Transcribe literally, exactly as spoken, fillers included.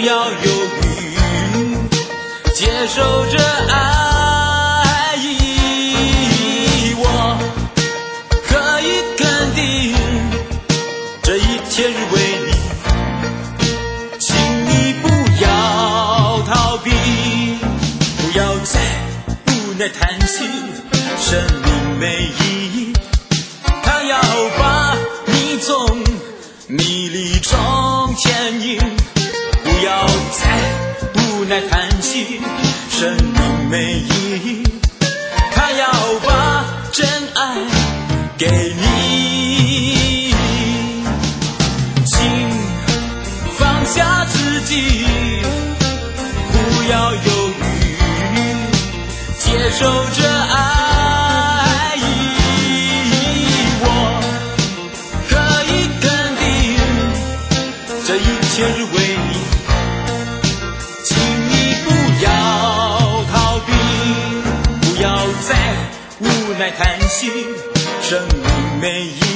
要犹豫，接受这爱意。我可以肯定，这一切是为你，请你不要逃避，不要再无奈叹息，生命没意义。他要把你从迷离中牵引，不要再无奈叹息，生命没意义。他要把真爱给你，请放下自己，不要犹豫，接受这爱意。我可以肯定，这一切是为你，请你不要逃避，不要再无奈叹息，生命没意义。